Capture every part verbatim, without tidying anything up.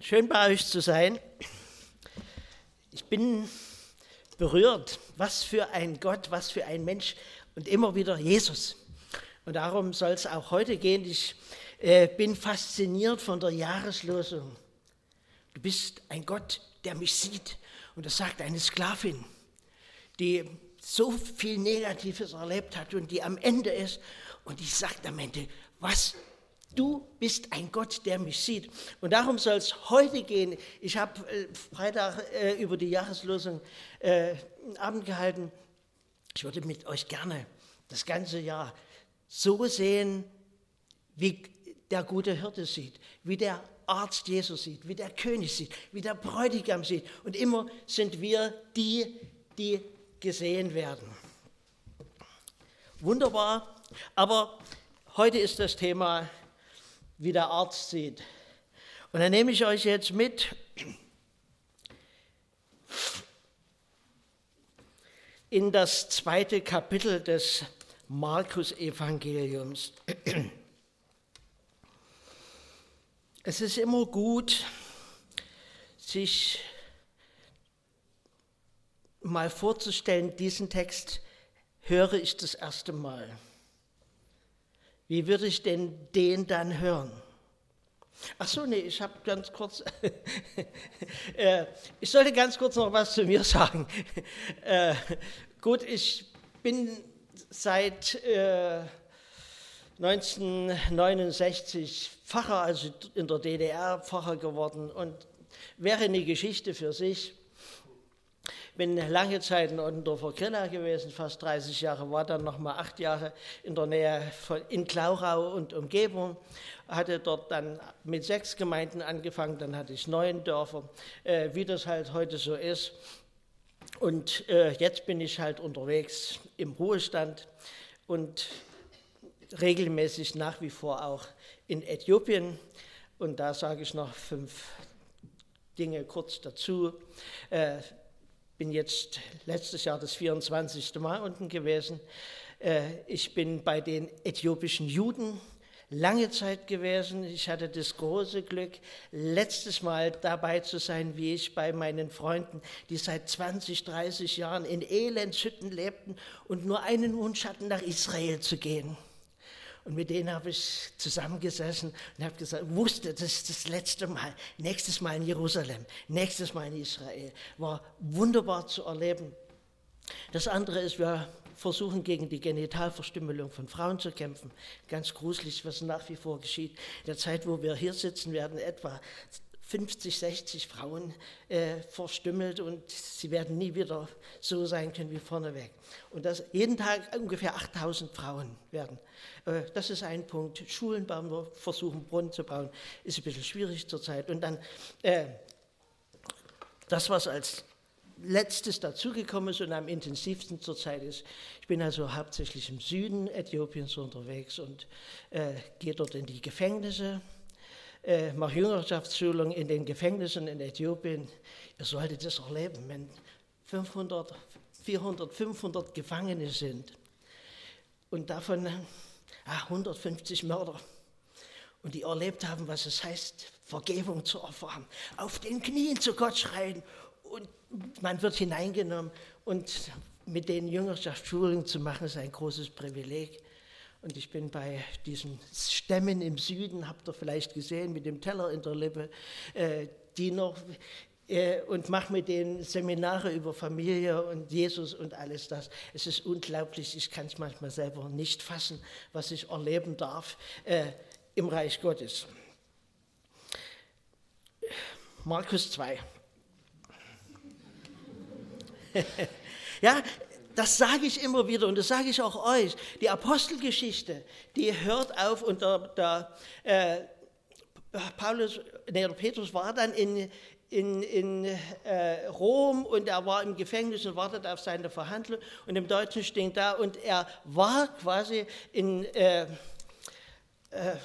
Schön bei euch zu sein. Ich bin berührt. Was für ein Gott, was für ein Mensch und immer wieder Jesus. Und darum soll es auch heute gehen. Ich äh, bin fasziniert von der Jahreslosung. Du bist ein Gott, der mich sieht. Und das sagt eine Sklavin, die so viel Negatives erlebt hat und die am Ende ist. Und die sagt am Ende, was? Du bist ein Gott, der mich sieht. Und darum soll es heute gehen. Ich habe äh, Freitag äh, über die Jahreslosung äh, einen Abend gehalten. Ich würde mit euch gerne das ganze Jahr so sehen, wie der gute Hirte sieht, wie der Arzt Jesus sieht, wie der König sieht, wie der Bräutigam sieht. Und immer sind wir die, die gesehen werden. Wunderbar, aber heute ist das Thema, wie der Arzt sieht. Und dann nehme ich euch jetzt mit in das zweite Kapitel des Markus-Evangeliums. Es ist immer gut, sich mal vorzustellen, diesen Text höre ich das erste Mal. Wie würde ich denn den dann hören? Ach so, nee, ich habe ganz kurz, äh, ich sollte ganz kurz noch was zu mir sagen. Äh, gut, ich bin seit äh, neunzehnhundertneunundsechzig Pfarrer, also in der D D R Pfarrer geworden und wäre eine Geschichte für sich. Bin lange Zeit in Ottendorfer Grilla gewesen, fast dreißig Jahre, war dann nochmal acht Jahre in der Nähe von, in Glaurau und Umgebung, hatte dort dann mit sechs Gemeinden angefangen, dann hatte ich neun Dörfer, äh, wie das halt heute so ist. Und äh, jetzt bin ich halt unterwegs im Ruhestand und regelmäßig nach wie vor auch in Äthiopien. Und da sage ich noch fünf Dinge kurz dazu. Äh, bin jetzt letztes Jahr das vierundzwanzigste Mal unten gewesen. Ich bin bei den äthiopischen Juden lange Zeit gewesen. Ich hatte das große Glück, letztes Mal dabei zu sein, wie ich bei meinen Freunden, die seit zwanzig, dreißig Jahren in Elendshütten lebten und nur einen Wunsch hatten, nach Israel zu gehen. Und mit denen habe ich zusammengesessen und habe gesagt, wusste, das ist das letzte Mal, nächstes Mal in Jerusalem, nächstes Mal in Israel. War wunderbar zu erleben. Das andere ist, wir versuchen gegen die Genitalverstümmelung von Frauen zu kämpfen. Ganz gruselig, was nach wie vor geschieht. In der Zeit, wo wir hier sitzen, werden etwa fünfzig, sechzig Frauen äh, verstümmelt und sie werden nie wieder so sein können wie vorneweg. Und das, jeden Tag ungefähr achttausend Frauen werden. Äh, das ist ein Punkt. Schulen bauen wir, versuchen Brunnen zu bauen, ist ein bisschen schwierig zurzeit. Und dann äh, das, was als letztes dazugekommen ist und am intensivsten zurzeit ist, ich bin also hauptsächlich im Süden Äthiopiens unterwegs und äh, gehe dort in die Gefängnisse, Äh, mache Jüngerschaftsschulung in den Gefängnissen in Äthiopien. Ihr solltet das erleben, wenn fünfhundert, vierhundert, fünfhundert Gefangene sind und davon ah, hundertfünfzig Mörder und die erlebt haben, was es heißt, Vergebung zu erfahren, auf den Knien zu Gott schreien und man wird hineingenommen und mit denen Jüngerschaftsschulung zu machen, ist ein großes Privileg. Und ich bin bei diesen Stämmen im Süden, habt ihr vielleicht gesehen, mit dem Teller in der Lippe, äh, die noch, äh, und mache mit denen Seminare über Familie und Jesus und alles das. Es ist unglaublich, ich kann es manchmal selber nicht fassen, was ich erleben darf äh, im Reich Gottes. Markus zwei. Ja, das sage ich immer wieder und das sage ich auch euch. Die Apostelgeschichte, die hört auf und der, der äh, Paulus, nee, der Petrus war dann in, in, in äh, Rom und er war im Gefängnis und wartet auf seine Verhandlung und im Deutschen steht da und er war quasi in, äh, äh,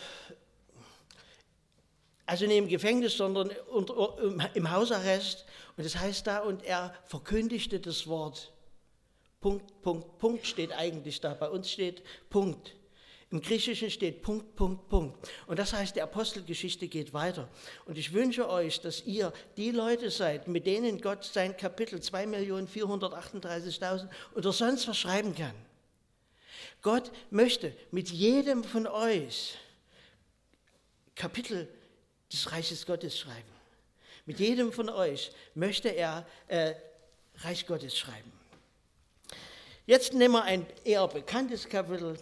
also nicht im Gefängnis, sondern unter, im Hausarrest und das heißt da und er verkündigte das Wort. Punkt, Punkt, Punkt steht eigentlich da. Bei uns steht Punkt. Im Griechischen steht Punkt, Punkt, Punkt. Und das heißt, die Apostelgeschichte geht weiter. Und ich wünsche euch, dass ihr die Leute seid, mit denen Gott sein Kapitel zwei Millionen vierhundertachtunddreißigtausend oder sonst was schreiben kann. Gott möchte mit jedem von euch Kapitel des Reiches Gottes schreiben. Mit jedem von euch möchte er äh, Reich Gottes schreiben. Jetzt nehmen wir ein eher bekanntes Kapitel,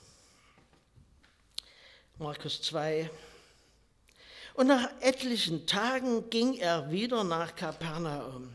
Markus zwei. Und nach etlichen Tagen ging er wieder nach Kapernaum.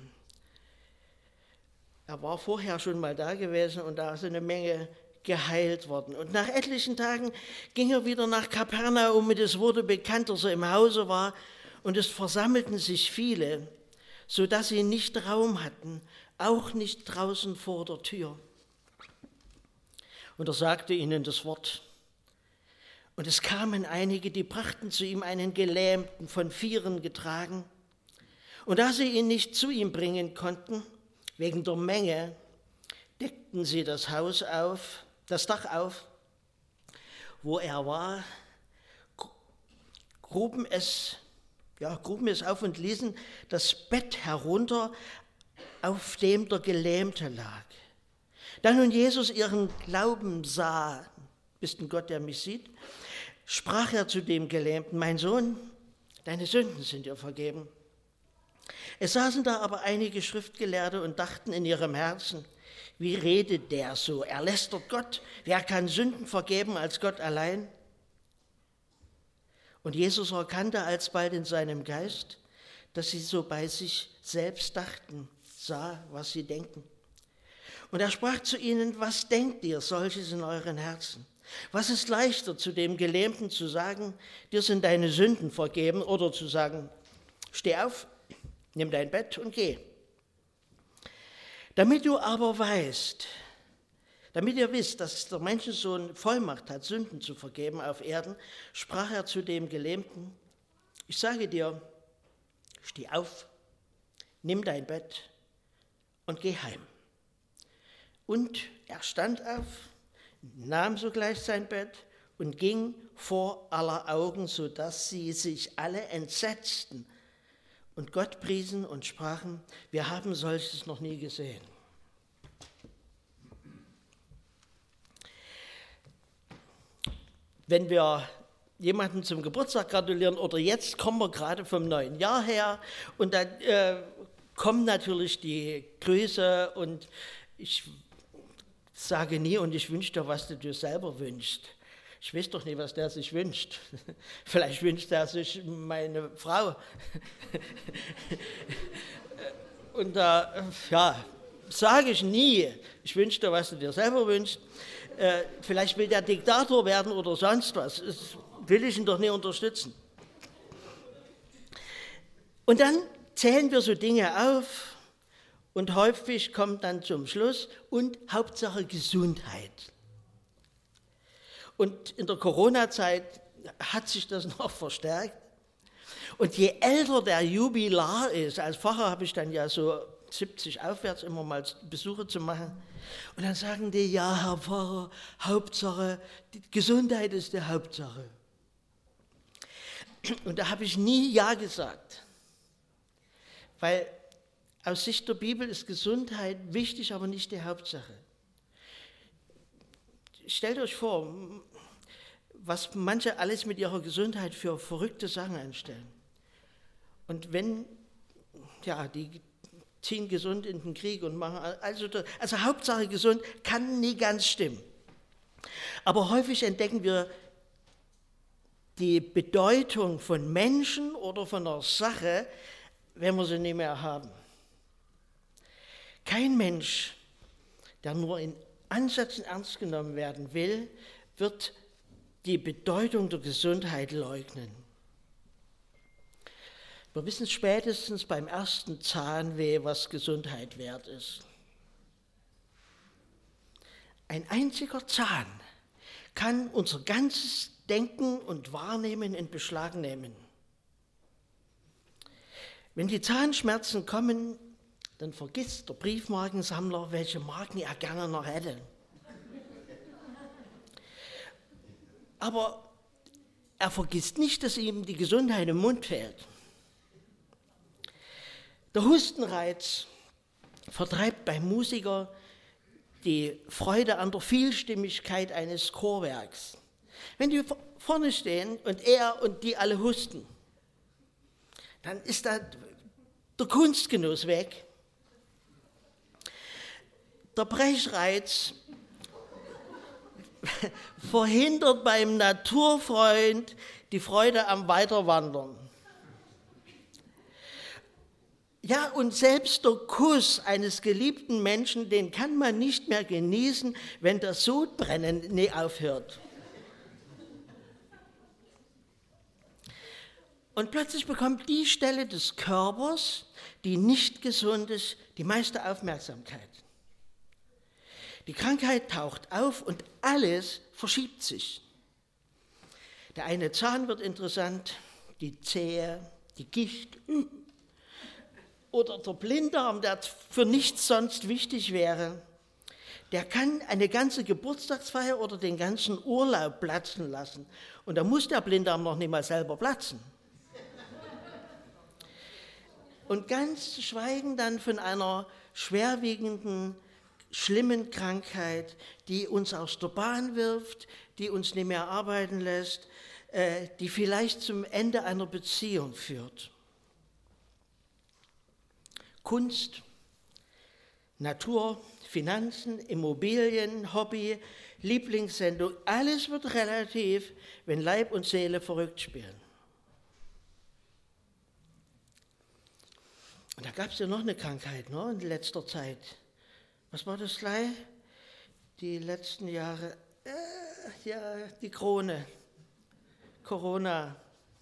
Er war vorher schon mal da gewesen und da ist eine Menge geheilt worden. Und nach etlichen Tagen ging er wieder nach Kapernaum und es wurde bekannt, dass er im Hause war und es versammelten sich viele, sodass sie nicht Raum hatten, auch nicht draußen vor der Tür. Und er sagte ihnen das Wort. Und es kamen einige, die brachten zu ihm einen Gelähmten, von Vieren getragen. Und da sie ihn nicht zu ihm bringen konnten, wegen der Menge, deckten sie das Haus auf, das Dach auf, wo er war, gruben es, ja, gruben es auf und ließen das Bett herunter, auf dem der Gelähmte lag. Da nun Jesus ihren Glauben sah, bist ein Gott, der mich sieht, sprach er zu dem Gelähmten: Mein Sohn, deine Sünden sind dir vergeben. Es saßen da aber einige Schriftgelehrte und dachten in ihrem Herzen: Wie redet der so? Er lästert Gott. Wer kann Sünden vergeben als Gott allein? Und Jesus erkannte alsbald in seinem Geist, dass sie so bei sich selbst dachten, sah, was sie denken. Und er sprach zu ihnen: Was denkt ihr solches in euren Herzen? Was ist leichter, zu dem Gelähmten zu sagen, dir sind deine Sünden vergeben, oder zu sagen, steh auf, nimm dein Bett und geh. Damit du aber weißt, damit ihr wisst, dass der Menschensohn Vollmacht hat, Sünden zu vergeben auf Erden, sprach er zu dem Gelähmten: Ich sage dir, steh auf, nimm dein Bett und geh heim. Und er stand auf, nahm sogleich sein Bett und ging vor aller Augen, sodass sie sich alle entsetzten und Gott priesen und sprachen: Wir haben solches noch nie gesehen. Wenn wir jemandem zum Geburtstag gratulieren oder jetzt kommen wir gerade vom neuen Jahr her und dann äh, kommen natürlich die Grüße und ich sage nie, und ich wünsche dir, was du dir selber wünschst. Ich weiß doch nicht, was der sich wünscht. Vielleicht wünscht er sich meine Frau. Und da, äh, ja, sage ich nie, ich wünsche dir, was du dir selber wünschst. Äh, vielleicht will der Diktator werden oder sonst was. Das will ich ihn doch nicht unterstützen. Und dann zählen wir so Dinge auf. Und häufig kommt dann zum Schluss, und Hauptsache Gesundheit. Und in der Corona-Zeit hat sich das noch verstärkt. Und je älter der Jubilar ist, als Pfarrer habe ich dann ja so siebzig aufwärts immer mal Besuche zu machen. Und dann sagen die: Ja, Herr Pfarrer, Hauptsache, die Gesundheit ist die Hauptsache. Und da habe ich nie Ja gesagt. Weil aus Sicht der Bibel ist Gesundheit wichtig, aber nicht die Hauptsache. Stellt euch vor, was manche alles mit ihrer Gesundheit für verrückte Sachen anstellen. Und wenn, ja, die ziehen gesund in den Krieg und machen, also, also Hauptsache gesund kann nie ganz stimmen. Aber häufig entdecken wir die Bedeutung von Menschen oder von einer Sache, wenn wir sie nicht mehr haben. Kein Mensch, der nur in Ansätzen ernst genommen werden will, wird die Bedeutung der Gesundheit leugnen. Wir wissen spätestens beim ersten Zahnweh, was Gesundheit wert ist. Ein einziger Zahn kann unser ganzes Denken und Wahrnehmen in Beschlag nehmen. Wenn die Zahnschmerzen kommen, dann vergisst der Briefmarkensammler, welche Marken er gerne noch hätte. Aber er vergisst nicht, dass ihm die Gesundheit im Mund fehlt. Der Hustenreiz vertreibt beim Musiker die Freude an der Vielstimmigkeit eines Chorwerks. Wenn die vorne stehen und er und die alle husten, dann ist da der Kunstgenuss weg. Der Brechreiz verhindert beim Naturfreund die Freude am Weiterwandern. Ja, und selbst der Kuss eines geliebten Menschen, den kann man nicht mehr genießen, wenn das Sodbrennen nie aufhört. Und plötzlich bekommt die Stelle des Körpers, die nicht gesund ist, die meiste Aufmerksamkeit. Die Krankheit taucht auf und alles verschiebt sich. Der eine Zahn wird interessant, die Zehe, die Gicht oder der Blinddarm, der für nichts sonst wichtig wäre. Der kann eine ganze Geburtstagsfeier oder den ganzen Urlaub platzen lassen. Und da muss der Blinddarm noch nicht mal selber platzen. Und ganz zu schweigen dann von einer schwerwiegenden, schlimmen Krankheit, die uns aus der Bahn wirft, die uns nicht mehr arbeiten lässt, äh, die vielleicht zum Ende einer Beziehung führt. Kunst, Natur, Finanzen, Immobilien, Hobby, Lieblingssendung, alles wird relativ, wenn Leib und Seele verrückt spielen. Und da gab es ja noch eine Krankheit, ne, in letzter Zeit. Was war das gleich? Die letzten Jahre, äh, ja, die Krone, Corona.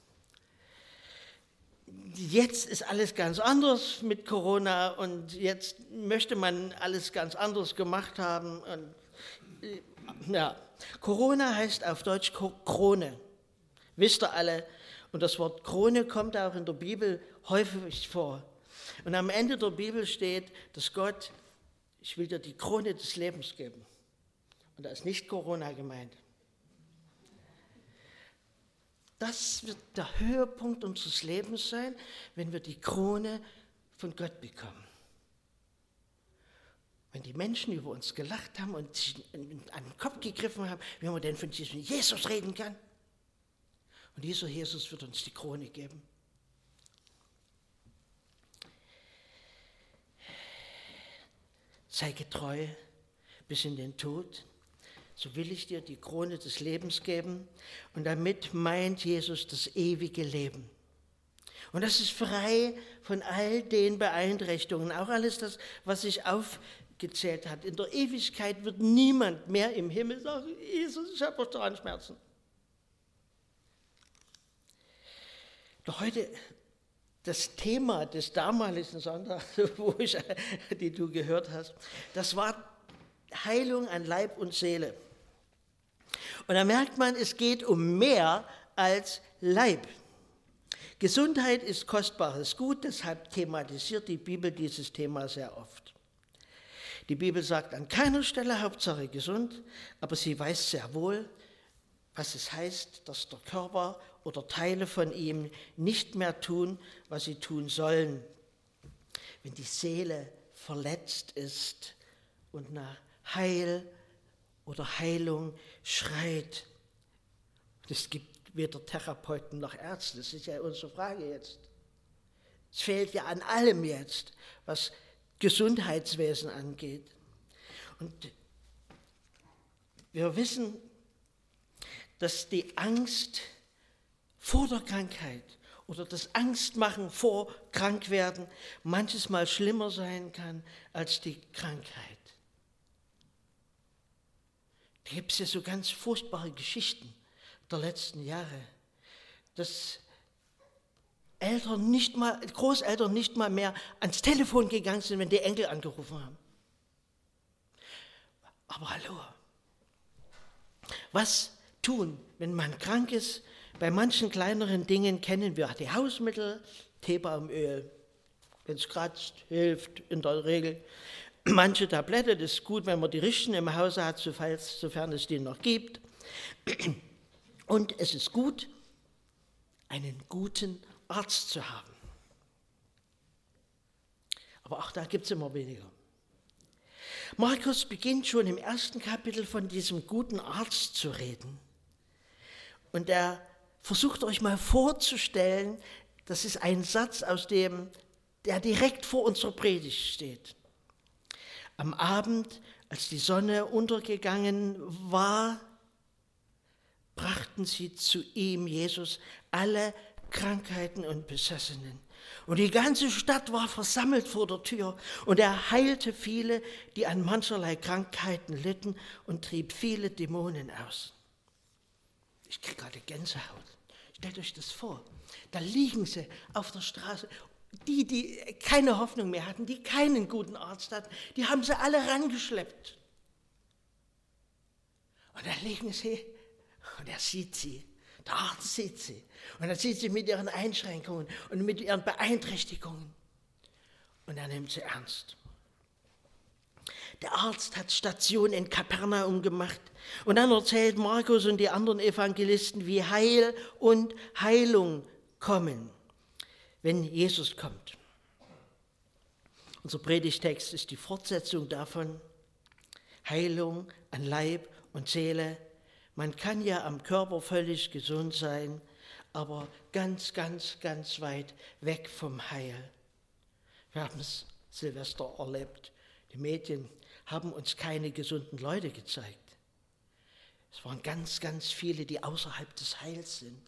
Jetzt ist alles ganz anders mit Corona und jetzt möchte man alles ganz anders gemacht haben. Und, äh, ja. Corona heißt auf Deutsch Krone, wisst ihr alle. Und das Wort Krone kommt auch in der Bibel häufig vor. Und am Ende der Bibel steht, dass Gott, ich will dir die Krone des Lebens geben. Und da ist nicht Corona gemeint. Das wird der Höhepunkt unseres Lebens sein, wenn wir die Krone von Gott bekommen. Wenn die Menschen über uns gelacht haben und sich an den Kopf gegriffen haben, wie man denn von diesem Jesus reden kann. Und dieser Jesus wird uns die Krone geben. Sei getreu bis in den Tod, so will ich dir die Krone des Lebens geben. Und damit meint Jesus das ewige Leben. Und das ist frei von all den Beeinträchtigungen, auch alles das, was sich aufgezählt hat. In der Ewigkeit wird niemand mehr im Himmel sagen, Jesus, ich habe Zahnschmerzen. Doch heute, das Thema des damaligen Sonntags, wo ich, die du gehört hast, das war Heilung an Leib und Seele. Und da merkt man, es geht um mehr als Leib. Gesundheit ist kostbares Gut, deshalb thematisiert die Bibel dieses Thema sehr oft. Die Bibel sagt an keiner Stelle Hauptsache gesund, aber sie weiß sehr wohl, was es heißt, dass der Körper oder Teile von ihm nicht mehr tun, was sie tun sollen. Wenn die Seele verletzt ist und nach Heil oder Heilung schreit. Es gibt weder Therapeuten noch Ärzte, das ist ja unsere Frage jetzt. Es fehlt ja an allem jetzt, was Gesundheitswesen angeht. Und wir wissen, dass die Angst vor der Krankheit oder das Angstmachen vor Krankwerden manches Mal schlimmer sein kann als die Krankheit. Da gibt es ja so ganz furchtbare Geschichten der letzten Jahre, dass Eltern nicht mal, Großeltern nicht mal mehr ans Telefon gegangen sind, wenn die Enkel angerufen haben. Aber hallo, was tun, wenn man krank ist? Bei manchen kleineren Dingen kennen wir die Hausmittel, Teebaumöl, wenn es kratzt, hilft in der Regel. Manche Tablette, das ist gut, wenn man die richtigen im Hause hat, sofern es die noch gibt. Und es ist gut, einen guten Arzt zu haben. Aber auch da gibt es immer weniger. Markus beginnt schon im ersten Kapitel von diesem guten Arzt zu reden. Und er versucht euch mal vorzustellen, das ist ein Satz, aus dem, der direkt vor unserer Predigt steht. Am Abend, als die Sonne untergegangen war, brachten sie zu ihm, Jesus, alle Krankheiten und Besessenen. Und die ganze Stadt war versammelt vor der Tür. Und er heilte viele, die an mancherlei Krankheiten litten, und trieb viele Dämonen aus. Ich kriege gerade Gänsehaut. Stellt euch das vor. Da liegen sie auf der Straße. Die, die keine Hoffnung mehr hatten, die keinen guten Arzt hatten, die haben sie alle rangeschleppt. Und da liegen sie und er sieht sie. Der Arzt sieht sie. Und er sieht sie mit ihren Einschränkungen und mit ihren Beeinträchtigungen. Und er nimmt sie ernst. Der Arzt hat Station in Kapernaum gemacht. Und dann erzählt Markus und die anderen Evangelisten, wie Heil und Heilung kommen, wenn Jesus kommt. Unser Predigtext ist die Fortsetzung davon. Heilung an Leib und Seele. Man kann ja am Körper völlig gesund sein, aber ganz, ganz, ganz weit weg vom Heil. Wir haben es Silvester erlebt. Die Medien haben uns keine gesunden Leute gezeigt. Es waren ganz, ganz viele, die außerhalb des Heils sind.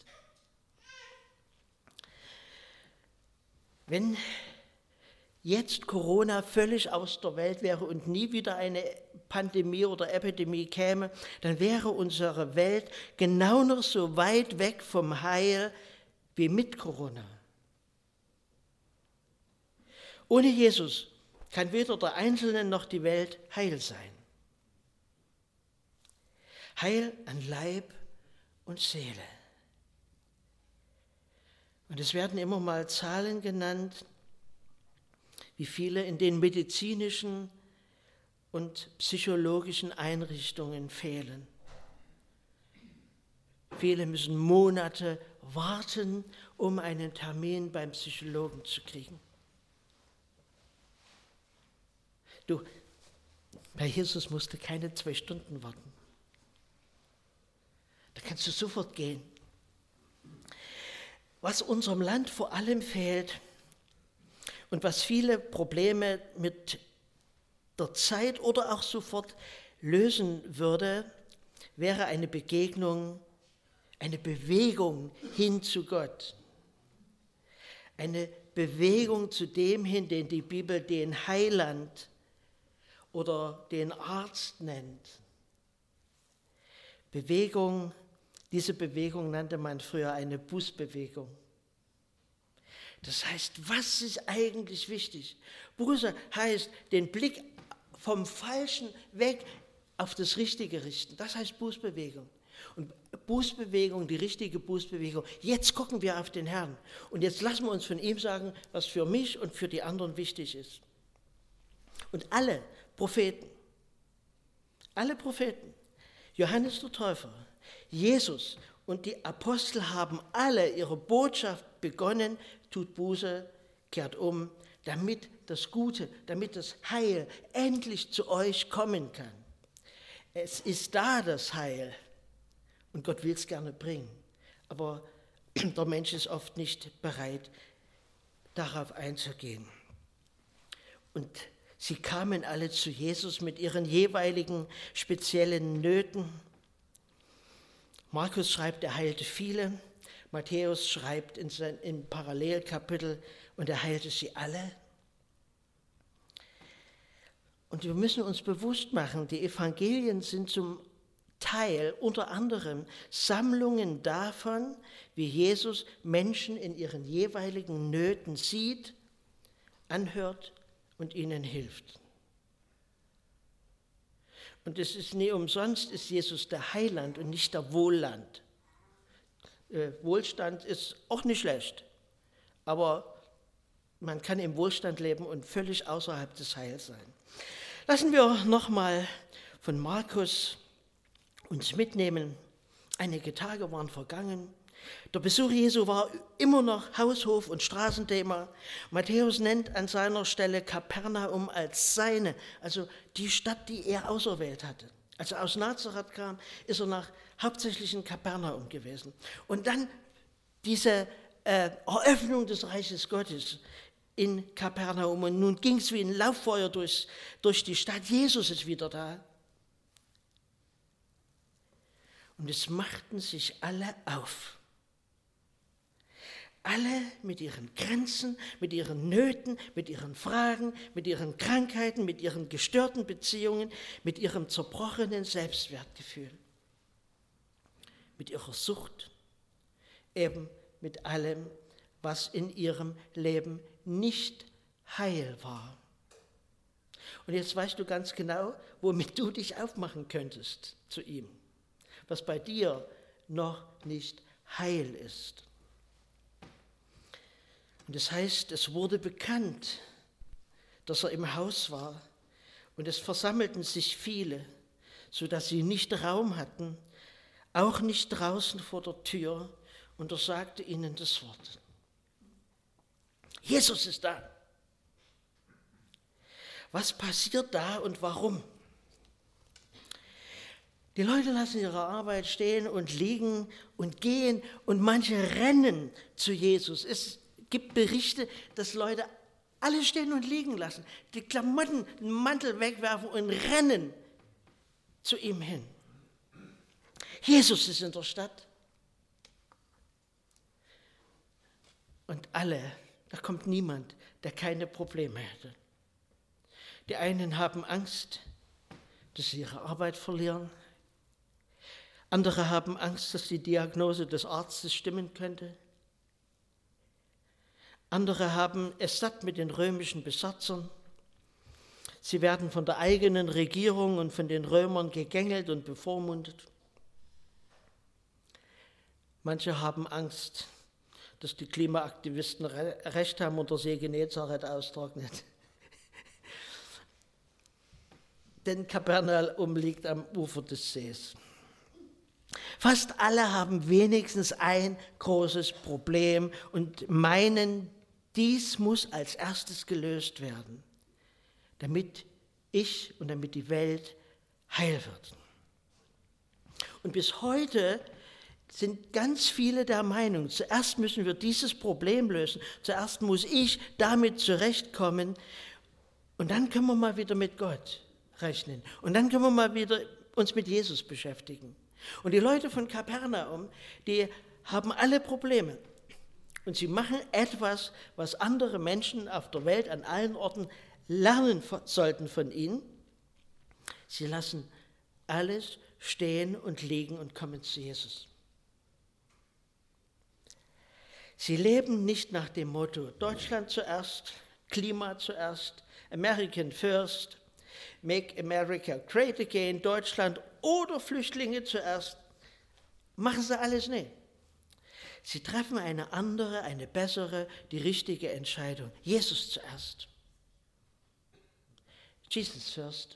Wenn jetzt Corona völlig aus der Welt wäre und nie wieder eine Pandemie oder Epidemie käme, dann wäre unsere Welt genau noch so weit weg vom Heil wie mit Corona. Ohne Jesus kann weder der Einzelne noch die Welt heil sein. Heil an Leib und Seele. Und es werden immer mal Zahlen genannt, wie viele in den medizinischen und psychologischen Einrichtungen fehlen. Viele müssen Monate warten, um einen Termin beim Psychologen zu kriegen. Du, bei Jesus musst du keine zwei Stunden warten. Da kannst du sofort gehen. Was unserem Land vor allem fehlt und was viele Probleme mit der Zeit oder auch sofort lösen würde, wäre eine Begegnung, eine Bewegung hin zu Gott. Eine Bewegung zu dem hin, den die Bibel den Heiland oder den Arzt nennt. Bewegung, diese Bewegung nannte man früher eine Bußbewegung. Das heißt, was ist eigentlich wichtig? Buße heißt, den Blick vom Falschen weg auf das Richtige richten. Das heißt Bußbewegung. Und Bußbewegung, die richtige Bußbewegung, jetzt gucken wir auf den Herrn. Und jetzt lassen wir uns von ihm sagen, was für mich und für die anderen wichtig ist. Und alle Propheten, alle Propheten, Johannes der Täufer, Jesus und die Apostel haben alle ihre Botschaft begonnen, tut Buße, kehrt um, damit das Gute, damit das Heil endlich zu euch kommen kann. Es ist da das Heil und Gott will es gerne bringen, aber der Mensch ist oft nicht bereit, darauf einzugehen. Und sie kamen alle zu Jesus mit ihren jeweiligen speziellen Nöten. Markus schreibt, er heilte viele. Matthäus schreibt in sein, im Parallelkapitel, und er heilte sie alle. Und wir müssen uns bewusst machen, die Evangelien sind zum Teil unter anderem Sammlungen davon, wie Jesus Menschen in ihren jeweiligen Nöten sieht, anhört und ihnen hilft. Und es ist nie umsonst, ist Jesus der Heiland und nicht der Wohlland. Äh, Wohlstand ist auch nicht schlecht, aber man kann im Wohlstand leben und völlig außerhalb des Heils sein. Lassen wir nochmal von Markus uns mitnehmen Einige Tage waren vergangen. Der Besuch Jesu war immer noch Haushof- und Straßenthema. Matthäus nennt an seiner Stelle Kapernaum als seine, also die Stadt, die er auserwählt hatte. Als er aus Nazareth kam, ist er nach, hauptsächlich in Kapernaum gewesen. Und dann diese äh, Eröffnung des Reiches Gottes in Kapernaum. Und nun ging es wie ein Lauffeuer durch, durch die Stadt. Jesus ist wieder da. Und es machten sich alle auf. Alle mit ihren Grenzen, mit ihren Nöten, mit ihren Fragen, mit ihren Krankheiten, mit ihren gestörten Beziehungen, mit ihrem zerbrochenen Selbstwertgefühl, mit ihrer Sucht, eben mit allem, was in ihrem Leben nicht heil war. Und jetzt weißt du ganz genau, womit du dich aufmachen könntest zu ihm, was bei dir noch nicht heil ist. Und das heißt, es wurde bekannt, dass er im Haus war, und es versammelten sich viele, sodass sie nicht Raum hatten, auch nicht draußen vor der Tür, und er sagte ihnen das Wort. Jesus ist da. Was passiert da und warum? Die Leute lassen ihre Arbeit stehen und liegen und gehen, und manche rennen zu Jesus. Es gibt Berichte, dass Leute alles stehen und liegen lassen, die Klamotten, den Mantel wegwerfen und rennen zu ihm hin. Jesus ist in der Stadt. Und alle, da kommt niemand, der keine Probleme hätte. Die einen haben Angst, dass sie ihre Arbeit verlieren. Andere haben Angst, dass die Diagnose des Arztes stimmen könnte. Andere haben es satt mit den römischen Besatzern. Sie werden von der eigenen Regierung und von den Römern gegängelt und bevormundet. Manche haben Angst, dass die Klimaaktivisten recht haben und der See Genezareth austrocknet. Denn Kapernaum liegt am Ufer des Sees. Fast alle haben wenigstens ein großes Problem und meinen, dies muss als erstes gelöst werden, damit ich und damit die Welt heil wird. Und bis heute sind ganz viele der Meinung, zuerst müssen wir dieses Problem lösen, zuerst muss ich damit zurechtkommen, und dann können wir mal wieder mit Gott rechnen. Und dann können wir mal wieder uns mit Jesus beschäftigen. Und die Leute von Kapernaum, die haben alle Probleme. Und sie machen etwas, was andere Menschen auf der Welt an allen Orten lernen sollten von ihnen. Sie lassen alles stehen und liegen und kommen zu Jesus. Sie leben nicht nach dem Motto Deutschland zuerst, Klima zuerst, American first, Make America Great Again, Deutschland oder Flüchtlinge zuerst. Machen sie alles nicht. Sie treffen eine andere, eine bessere, die richtige Entscheidung. Jesus zuerst. Jesus first.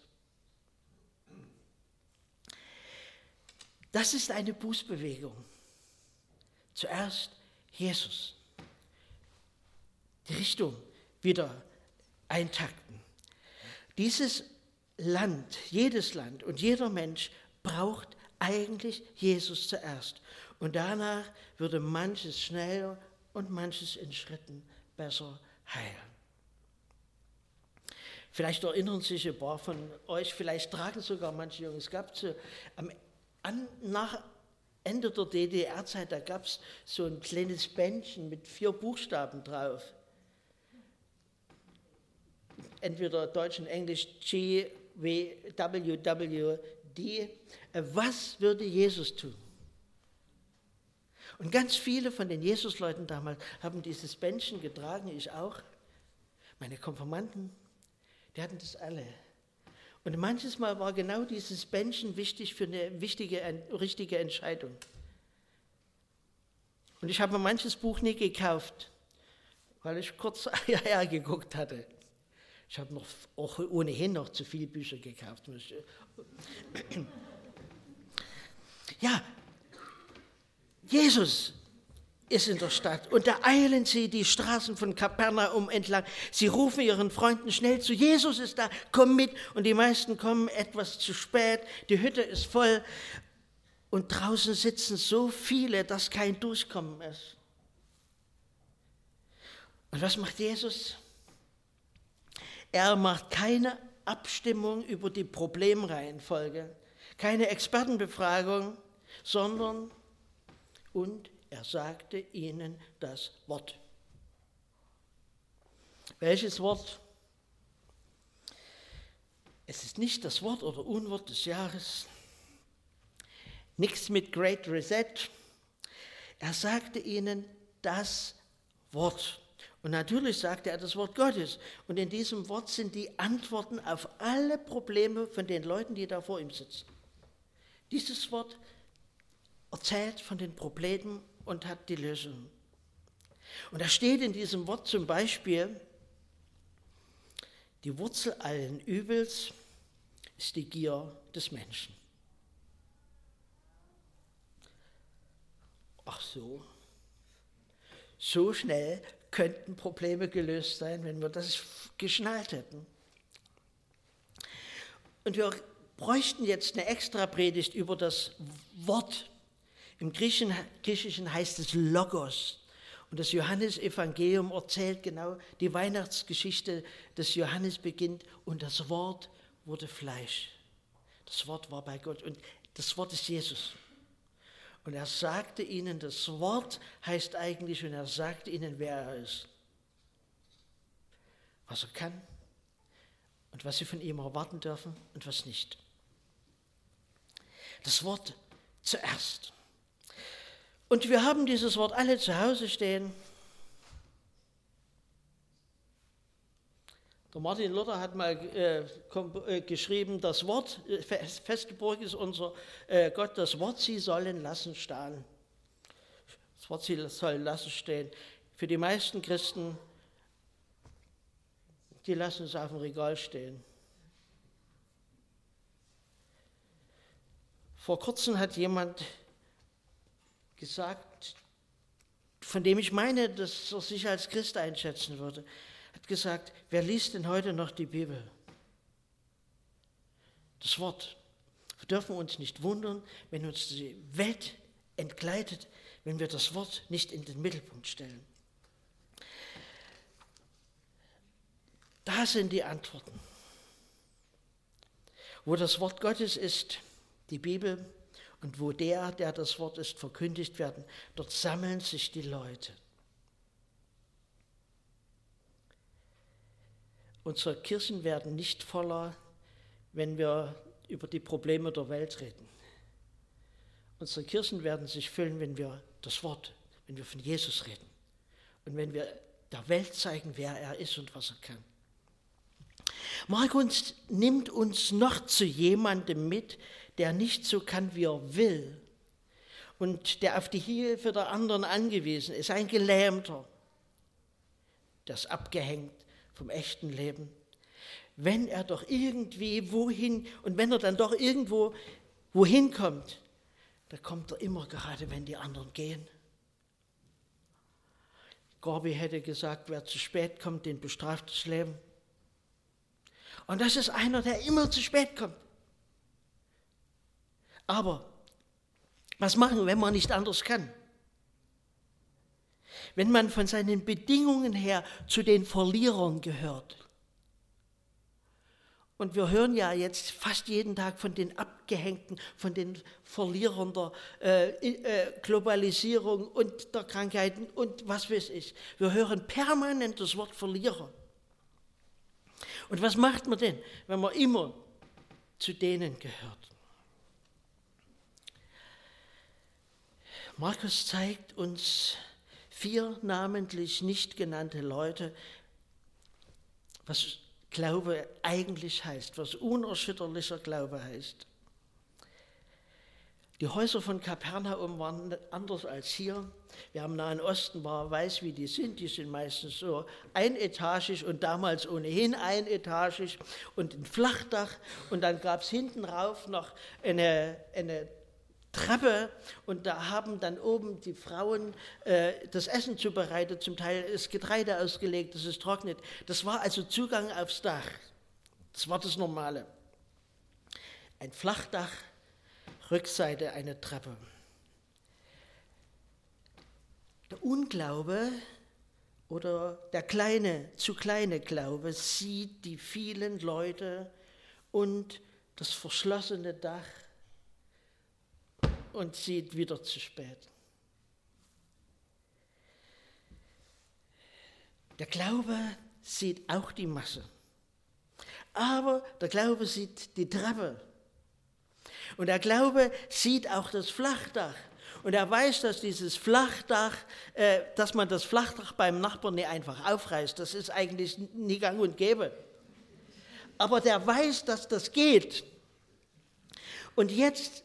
Das ist eine Bußbewegung. Zuerst Jesus. Die Richtung wieder eintakten. Dieses Land, jedes Land und jeder Mensch braucht eigentlich Jesus zuerst. Und danach würde manches schneller und manches in Schritten besser heilen. Vielleicht erinnern sich ein paar von euch, vielleicht tragen sogar manche Jungen, es gab so, am, an, nach Ende der D D R-Zeit, da gab es so ein kleines Bändchen mit vier Buchstaben drauf. Entweder Deutsch und Englisch G W W D. Was würde Jesus tun? Und ganz viele von den Jesusleuten damals haben dieses Bändchen getragen, ich auch. Meine Konfirmanden, die hatten das alle. Und manches Mal war genau dieses Bändchen wichtig für eine wichtige, richtige Entscheidung. Und ich habe mir manches Buch nie gekauft, weil ich kurz hierher geguckt hatte. Ich habe noch auch ohnehin noch zu viele Bücher gekauft. Ja, Jesus ist in der Stadt und da eilen sie die Straßen von Kapernaum entlang. Sie rufen ihren Freunden schnell zu, Jesus ist da, komm mit. Und die meisten kommen etwas zu spät, die Hütte ist voll und draußen sitzen so viele, dass kein Durchkommen ist. Und was macht Jesus? Er macht keine Abstimmung über die Problemreihenfolge, keine Expertenbefragung, sondern und er sagte ihnen das Wort. Welches Wort? Es ist nicht das Wort oder Unwort des Jahres. Nichts mit Great Reset. Er sagte ihnen das Wort. Und natürlich sagte er das Wort Gottes. Und in diesem Wort sind die Antworten auf alle Probleme von den Leuten, die da vor ihm sitzen. Dieses Wort erzählt von den Problemen und hat die Lösung. Und da steht in diesem Wort zum Beispiel, die Wurzel allen Übels ist die Gier des Menschen. Ach so, so schnell könnten Probleme gelöst sein, wenn wir das geschnallt hätten. Und wir bräuchten jetzt eine Extra-Predigt über das Wort. Im Griechischen heißt es Logos. Und das Johannesevangelium erzählt genau die Weihnachtsgeschichte des Johannes beginnt und das Wort wurde Fleisch. Das Wort war bei Gott und das Wort ist Jesus. Und er sagte ihnen, das Wort heißt eigentlich, und er sagte ihnen, wer er ist. Was er kann und was sie von ihm erwarten dürfen und was nicht. Das Wort zuerst. Und wir haben dieses Wort alle zu Hause stehen. Der Martin Luther hat mal äh, kom- äh, geschrieben, das Wort, äh, feste Burg ist unser äh, Gott, das Wort sie sollen lassen stehen. Das Wort sie sollen lassen stehen. Für die meisten Christen, die lassen es auf dem Regal stehen. Vor kurzem hat jemand gesagt, von dem ich meine, dass er sich als Christ einschätzen würde, hat gesagt, wer liest denn heute noch die Bibel? Das Wort. Wir dürfen uns nicht wundern, wenn uns die Welt entgleitet, wenn wir das Wort nicht in den Mittelpunkt stellen. Da sind die Antworten. Wo das Wort Gottes ist, die Bibel, und wo der, der das Wort ist, verkündigt werden, dort sammeln sich die Leute. Unsere Kirchen werden nicht voller, wenn wir über die Probleme der Welt reden. Unsere Kirchen werden sich füllen, wenn wir das Wort, wenn wir von Jesus reden und wenn wir der Welt zeigen, wer er ist und was er kann. Markus nimmt uns noch zu jemandem mit, der nicht so kann, wie er will und der auf die Hilfe der anderen angewiesen ist, ein Gelähmter, der ist abgehängt vom echten Leben. Wenn er doch irgendwie wohin, und wenn er dann doch irgendwo wohin kommt, da kommt er immer gerade, wenn die anderen gehen. Gorby hätte gesagt, wer zu spät kommt, den bestraft das Leben. Und das ist einer, der immer zu spät kommt. Aber was machen, wenn man nicht anders kann? Wenn man von seinen Bedingungen her zu den Verlierern gehört. Und wir hören ja jetzt fast jeden Tag von den Abgehängten, von den Verlierern der äh, äh, Globalisierung und der Krankheiten und was weiß ich. Wir hören permanent das Wort Verlierer. Und was macht man denn, wenn man immer zu denen gehört? Markus zeigt uns vier namentlich nicht genannte Leute, was Glaube eigentlich heißt, was unerschütterlicher Glaube heißt. Die Häuser von Kapernaum waren anders als hier. Wer im Nahen Osten war, weiß, wie die sind. Die sind meistens so einetagig und damals ohnehin einetagig und ein Flachdach. Und dann gab es hinten rauf noch eine, eine Treppe und da haben dann oben die Frauen äh, das Essen zubereitet, zum Teil ist Getreide ausgelegt, das ist trocknet. Das war also Zugang aufs Dach. Das war das Normale. Ein Flachdach, Rückseite eine Treppe. Der Unglaube oder der kleine, zu kleine Glaube sieht die vielen Leute und das verschlossene Dach und sieht wieder zu spät. Der Glaube sieht auch die Masse, aber der Glaube sieht die Treppe und der Glaube sieht auch das Flachdach und er weiß, dass dieses Flachdach, äh, dass man das Flachdach beim Nachbarn nicht einfach aufreißt, das ist eigentlich nie gang und gäbe. Aber der weiß, dass das geht. Und jetzt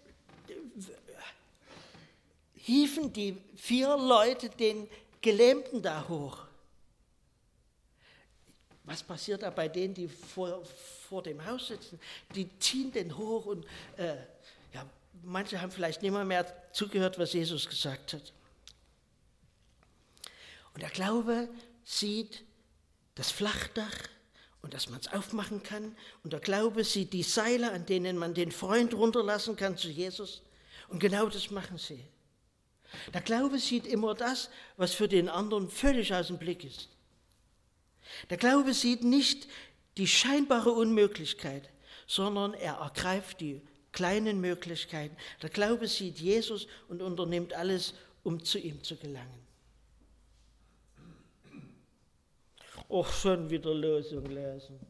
hieven die vier Leute den Gelähmten da hoch. Was passiert da bei denen, die vor, vor dem Haus sitzen? Die ziehen den hoch und äh, ja, manche haben vielleicht nicht mehr, mehr zugehört, was Jesus gesagt hat. Und der Glaube sieht das Flachdach und dass man es aufmachen kann. Und der Glaube sieht die Seile, an denen man den Freund runterlassen kann zu Jesus. Und genau das machen sie. Der Glaube sieht immer das, was für den anderen völlig aus dem Blick ist. Der Glaube sieht nicht die scheinbare Unmöglichkeit, sondern er ergreift die kleinen Möglichkeiten. Der Glaube sieht Jesus und unternimmt alles, um zu ihm zu gelangen. Och, schon wieder Losung lesen.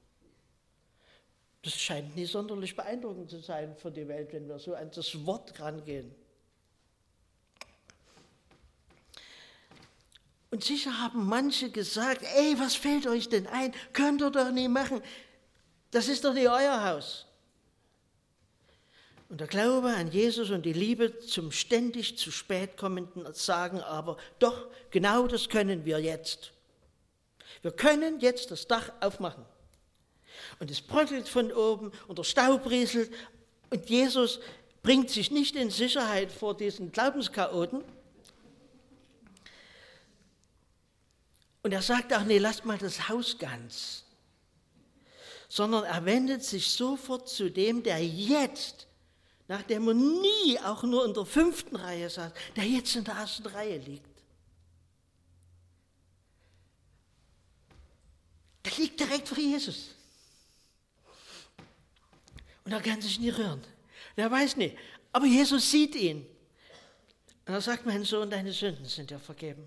Das scheint nicht sonderlich beeindruckend zu sein für die Welt, wenn wir so an das Wort rangehen. Und sicher haben manche gesagt, ey, was fällt euch denn ein? Könnt ihr doch nicht machen. Das ist doch nicht euer Haus. Und der Glaube an Jesus und die Liebe zum ständig zu spät kommenden sagen aber, doch, genau das können wir jetzt. Wir können jetzt das Dach aufmachen. Und es bröckelt von oben und der Staub rieselt und Jesus bringt sich nicht in Sicherheit vor diesen Glaubenschaoten. Und er sagt auch, nee, lasst mal das Haus ganz. Sondern er wendet sich sofort zu dem, der jetzt, nachdem er nie auch nur in der fünften Reihe saß, der jetzt in der ersten Reihe liegt. Der liegt direkt vor Jesus. Und er kann sich nicht rühren. Und er weiß nicht. Aber Jesus sieht ihn. Und er sagt, mein Sohn, deine Sünden sind dir vergeben.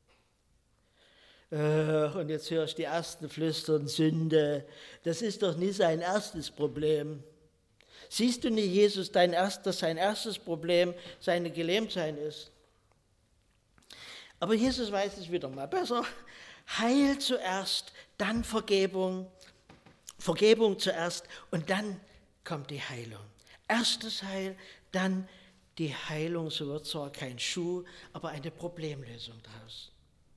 Und jetzt höre ich die ersten flüstern, Sünde, das ist doch nicht sein erstes Problem. Siehst du nicht, Jesus, dein erst, dass sein erstes Problem seine Gelähmtheit ist? Aber Jesus weiß es wieder mal besser. Heil zuerst, dann Vergebung, Vergebung zuerst und dann kommt die Heilung. Erstes Heil, dann die Heilung, so wird zwar kein Schuh, aber eine Problemlösung daraus.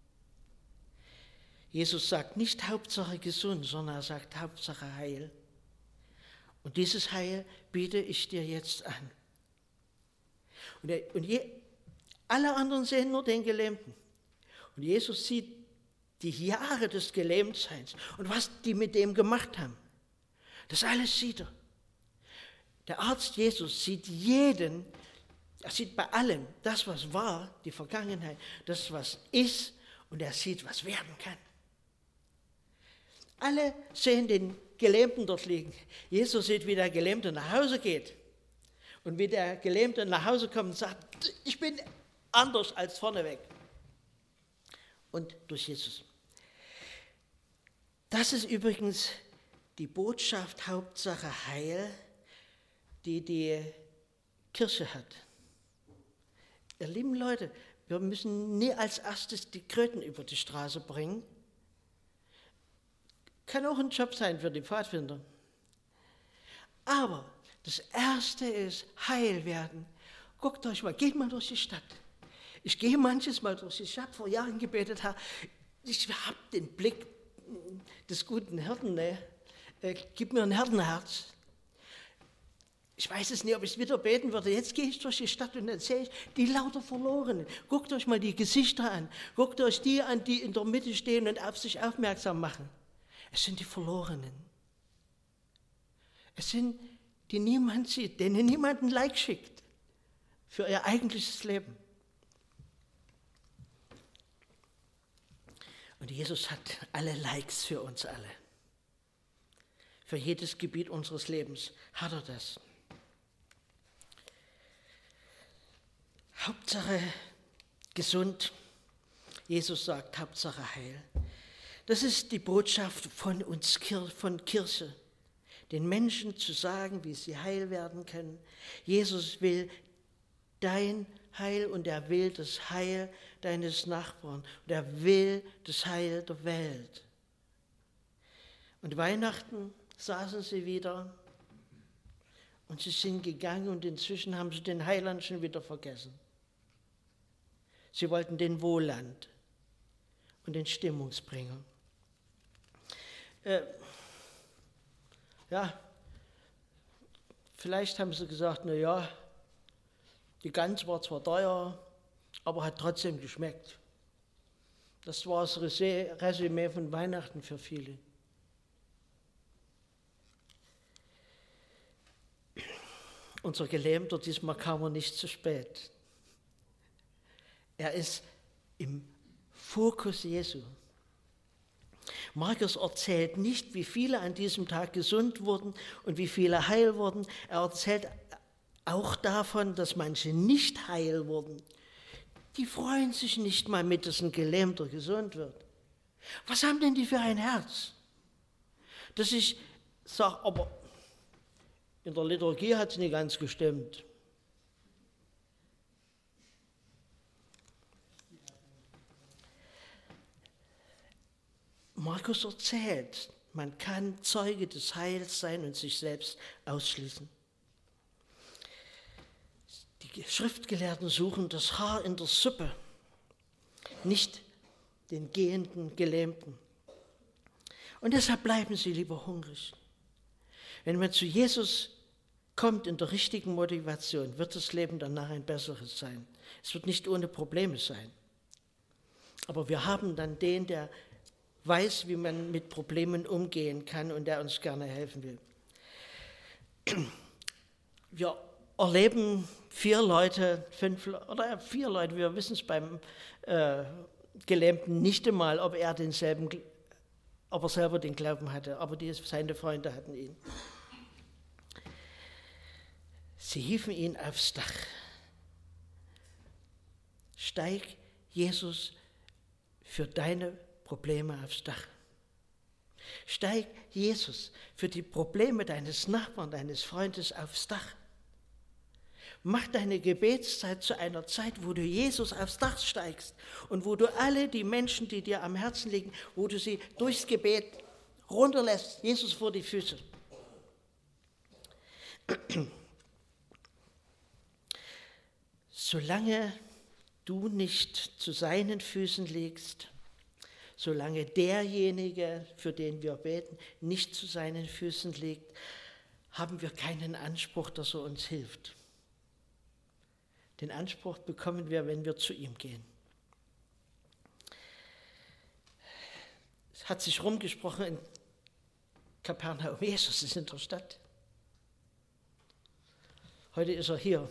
Jesus sagt nicht Hauptsache gesund, sondern er sagt Hauptsache Heil. Und dieses Heil biete ich dir jetzt an. Und, er, und je, alle anderen sehen nur den Gelähmten. Und Jesus sieht die Jahre des Gelähmtseins und was die mit dem gemacht haben. Das alles sieht er. Der Arzt Jesus sieht jeden, er sieht bei allem das, was war, die Vergangenheit, das, was ist, und er sieht, was werden kann. Alle sehen den Gelähmten dort liegen. Jesus sieht, wie der Gelähmte nach Hause geht. Und wie der Gelähmte nach Hause kommt und sagt, ich bin anders als vorneweg. Und durch Jesus. Das ist übrigens die Botschaft Hauptsache Heil, die die Kirche hat. Ihr lieben Leute, wir müssen nie als erstes die Kröten über die Straße bringen. Kann auch ein Job sein für die Pfadfinder. Aber das Erste ist Heil werden. Guckt euch mal, geht mal durch die Stadt. Ich gehe manches Mal durch. Ich habe vor Jahren gebetet, Herr, ich habe den Blick des guten Hirten, ne? Gib mir ein Hirtenherz. Ich weiß es nicht, ob ich es wieder beten würde. Jetzt gehe ich durch die Stadt und dann sehe ich die lauter Verlorenen. Guckt euch mal die Gesichter an. Guckt euch die an, die in der Mitte stehen und auf sich aufmerksam machen. Es sind die Verlorenen. Es sind, die niemand sieht, denen niemand ein Like schickt für ihr eigentliches Leben. Und Jesus hat alle Likes für uns alle. Für jedes Gebiet unseres Lebens hat er das. Hauptsache gesund. Jesus sagt, Hauptsache heil. Das ist die Botschaft von uns, von Kirche. Den Menschen zu sagen, wie sie heil werden können. Jesus will dein Heil und er will das Heil deines Nachbarn. Und er will das Heil der Welt. Und Weihnachten saßen sie wieder und sie sind gegangen und inzwischen haben sie den Heiland schon wieder vergessen. Sie wollten den Wohlland und den Stimmungsbringer. Äh, ja, vielleicht haben sie gesagt, na ja, die Gans war zwar teuer, aber hat trotzdem geschmeckt. Das war das Resümee von Weihnachten für viele. Unser Gelähmter, diesmal kam er nicht zu spät. Er ist im Fokus Jesu. Markus erzählt nicht, wie viele an diesem Tag gesund wurden und wie viele heil wurden. Er erzählt auch davon, dass manche nicht heil wurden. Die freuen sich nicht mal mit, dass ein Gelähmter gesund wird. Was haben denn die für ein Herz? Dass ich sage, aber in der Liturgie hat es nicht ganz gestimmt. Markus erzählt, man kann Zeuge des Heils sein und sich selbst ausschließen. Die Schriftgelehrten suchen das Haar in der Suppe, nicht den gehenden Gelähmten. Und deshalb bleiben sie lieber hungrig. Wenn man zu Jesus kommt in der richtigen Motivation, wird das Leben danach ein besseres sein. Es wird nicht ohne Probleme sein. Aber wir haben dann den, der weiß, wie man mit Problemen umgehen kann und der uns gerne helfen will. Wir erleben vier Leute, fünf oder vier Leute, wir wissen es beim äh, Gelähmten nicht einmal, ob er denselben, ob er selber den Glauben hatte, aber die, seine Freunde hatten ihn. Sie hieven ihn aufs Dach. Steig, Jesus, für deine Probleme aufs Dach. Steig, Jesus, für die Probleme deines Nachbarn, deines Freundes aufs Dach. Mach deine Gebetszeit zu einer Zeit, wo du Jesus aufs Dach steigst und wo du alle die Menschen, die dir am Herzen liegen, wo du sie durchs Gebet runterlässt, Jesus vor die Füße. Solange du nicht zu seinen Füßen liegst, solange derjenige, für den wir beten, nicht zu seinen Füßen liegt, haben wir keinen Anspruch, dass er uns hilft. Den Anspruch bekommen wir, wenn wir zu ihm gehen. Es hat sich rumgesprochen in Kapernaum, Jesus ist in der Stadt. Heute ist er hier.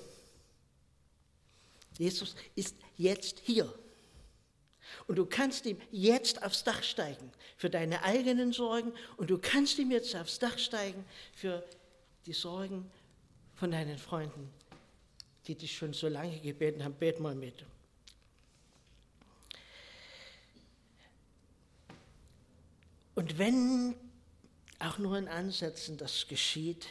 Jesus ist jetzt hier. Und du kannst ihm jetzt aufs Dach steigen für deine eigenen Sorgen und du kannst ihm jetzt aufs Dach steigen für die Sorgen von deinen Freunden, die dich schon so lange gebeten haben. Bet mal mit. Und wenn auch nur in Ansätzen das geschieht,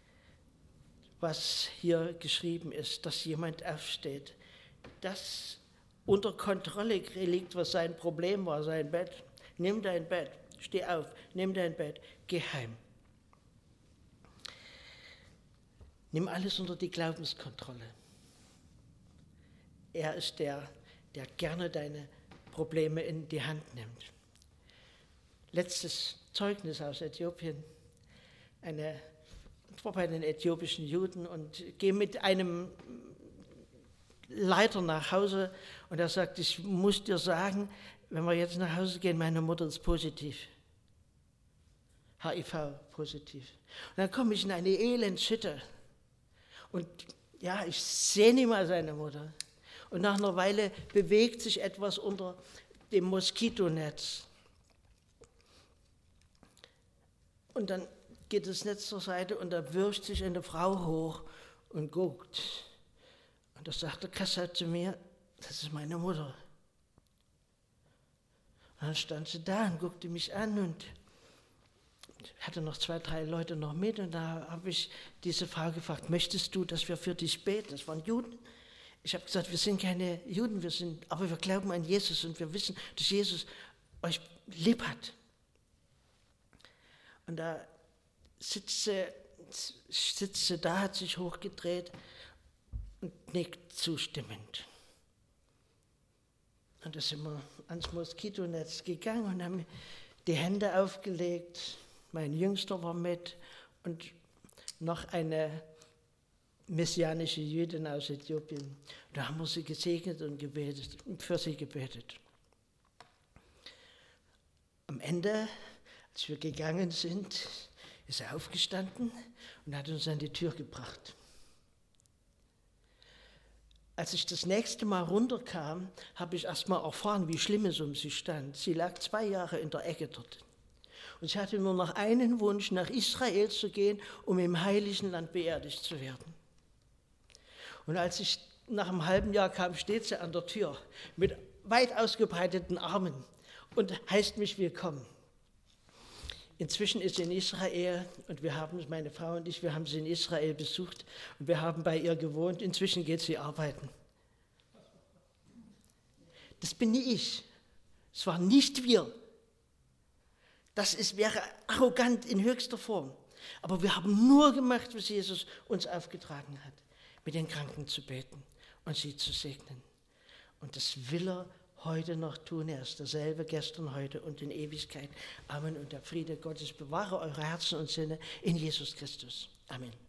was hier geschrieben ist, dass jemand aufsteht, das unter Kontrolle liegt, was sein Problem war, sein Bett. Nimm dein Bett, steh auf, nimm dein Bett, geh heim. Nimm alles unter die Glaubenskontrolle. Er ist der, der gerne deine Probleme in die Hand nimmt. Letztes Zeugnis aus Äthiopien. Eine Ich war bei den äthiopischen Juden und gehe mit einem Leiter nach Hause und er sagt, ich muss dir sagen, wenn wir jetzt nach Hause gehen, meine Mutter ist positiv. H I V positiv. Und dann komme ich in eine Elendshütte und ja, ich sehe nicht mal seine Mutter. Und nach einer Weile bewegt sich etwas unter dem Moskitonetz. Und dann geht das Netz zur Seite und da wirft sich eine Frau hoch und guckt. Und da sagt der Kasser zu mir, das ist meine Mutter. Und dann stand sie da und guckte mich an und hatte noch zwei, drei Leute noch mit. Und da habe ich diese Frau gefragt, möchtest du, dass wir für dich beten? Das waren Juden. Ich habe gesagt, wir sind keine Juden, wir sind, aber wir glauben an Jesus und wir wissen, dass Jesus euch lieb hat. Und da sitzt sie, sitzt sie da, hat sich hochgedreht und nickt zustimmend. Und da sind wir ans Moskitonetz gegangen und haben die Hände aufgelegt. Mein Jüngster war mit und noch eine messianische Jüdin aus Äthiopien. Da haben wir sie gesegnet und gebetet, für sie gebetet. Am Ende, als wir gegangen sind, ist er aufgestanden und hat uns an die Tür gebracht. Als ich das nächste Mal runterkam, habe ich erst mal erfahren, wie schlimm es um sie stand. Sie lag zwei Jahre in der Ecke dort. Und sie hatte nur noch einen Wunsch, nach Israel zu gehen, um im Heiligen Land beerdigt zu werden. Und als ich nach einem halben Jahr kam, steht sie an der Tür mit weit ausgebreiteten Armen und heißt mich willkommen. Inzwischen ist sie in Israel und wir haben, meine Frau und ich, wir haben sie in Israel besucht und wir haben bei ihr gewohnt. Inzwischen geht sie arbeiten. Das bin nicht ich. Es waren nicht wir. Das ist, wäre arrogant in höchster Form. Aber wir haben nur gemacht, was Jesus uns aufgetragen hat, mit den Kranken zu beten und sie zu segnen. Und das will er heute noch tun. Er ist derselbe gestern, heute und in Ewigkeit. Amen. Und der Friede Gottes bewahre eure Herzen und Sinne in Jesus Christus. Amen.